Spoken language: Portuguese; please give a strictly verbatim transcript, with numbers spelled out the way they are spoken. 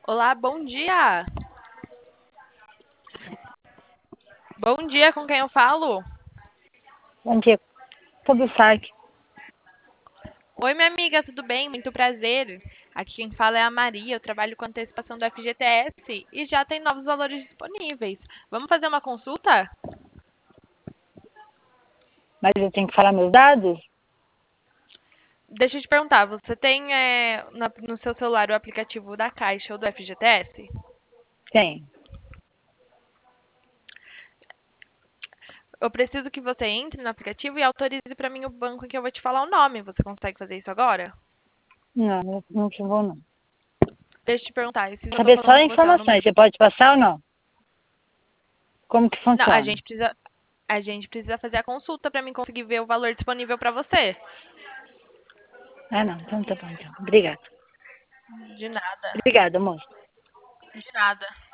Olá, bom dia. Bom dia, com quem eu falo? Bom dia, tudo certo? Oi, minha amiga, tudo bem? Muito prazer. Aqui quem fala é a Maria, eu trabalho com antecipação do F G T S e já tem novos valores disponíveis. Vamos fazer uma consulta? Mas eu tenho que falar meus dados? Deixa eu te perguntar, você tem é, na- no seu celular o aplicativo da Caixa ou do F G T S? Tem. Eu preciso que você entre no aplicativo e autorize para mim o banco que eu vou te falar o nome. Você consegue fazer isso agora? Não, não, não te vou não. Deixa eu te perguntar, e se eu estou Saber só falando com você, é o número... informações, você pode passar ou não? Como que Não, a funciona? gente precisa, a gente precisa fazer a consulta para mim conseguir ver o valor disponível para você. Ah, não, então tá bom, então. Obrigada. De nada, Obrigada, moça. de nada.